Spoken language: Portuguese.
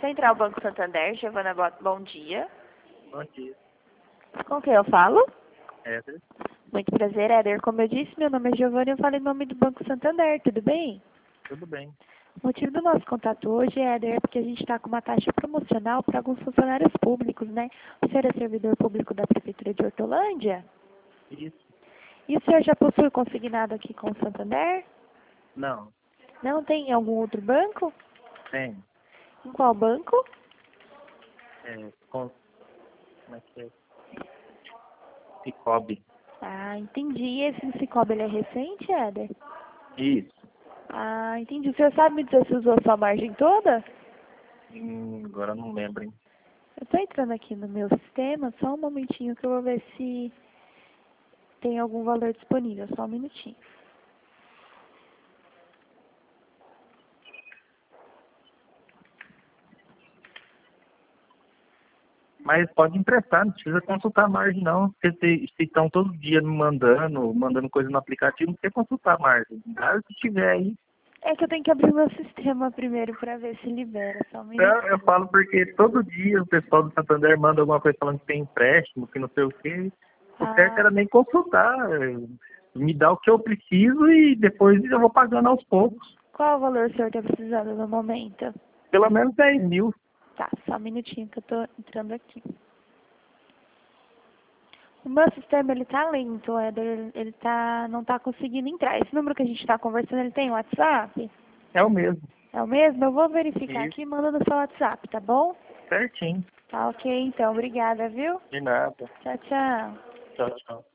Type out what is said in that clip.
Central Banco Santander, Giovana, bom dia. Bom dia. Com quem eu falo? Éder. Muito prazer, Éder. Como eu disse, meu nome é Giovana e eu falo em nome do Banco Santander, tudo bem? Tudo bem. O motivo do nosso contato hoje, Éder, é porque a gente está com uma taxa promocional para alguns funcionários públicos, né? O senhor é servidor público da Prefeitura de Hortolândia? Isso. E o senhor já possui consignado aqui com o Santander? Não. Não tem em algum outro banco? Tem. Em qual banco? Como é que é? Cicobi. Ah, entendi. E esse Cicobi, ele é recente, Éder? Isso. Ah, entendi. O senhor sabe me dizer se usou a sua margem toda? Agora eu não lembro, hein? Eu estou entrando aqui no meu sistema, só um momentinho que eu vou ver se tem algum valor disponível. Só um minutinho. Mas pode emprestar, não precisa consultar a margem não. Porque se estão todo dia me mandando coisa no aplicativo, não precisa consultar a margem. Claro que tiver aí. É que eu tenho que abrir meu sistema primeiro para ver se libera. Só um minutinho. Eu falo porque todo dia o pessoal do Santander manda alguma coisa falando que tem empréstimo, que não sei o quê. O certo era nem consultar. Me dá o que eu preciso e depois eu vou pagando aos poucos. Qual o valor o senhor está precisando no momento? Pelo menos 10 mil. Tá, só um minutinho que eu tô entrando aqui. O meu sistema, ele tá lento, Éder. Ele não tá conseguindo entrar. Esse número que a gente tá conversando, ele tem WhatsApp? É o mesmo. É o mesmo? Eu vou verificar Isso. aqui e mando no seu WhatsApp, tá bom? Certinho. Tá ok, então. Obrigada, viu? De nada. Tchau, tchau. Tchau, tchau.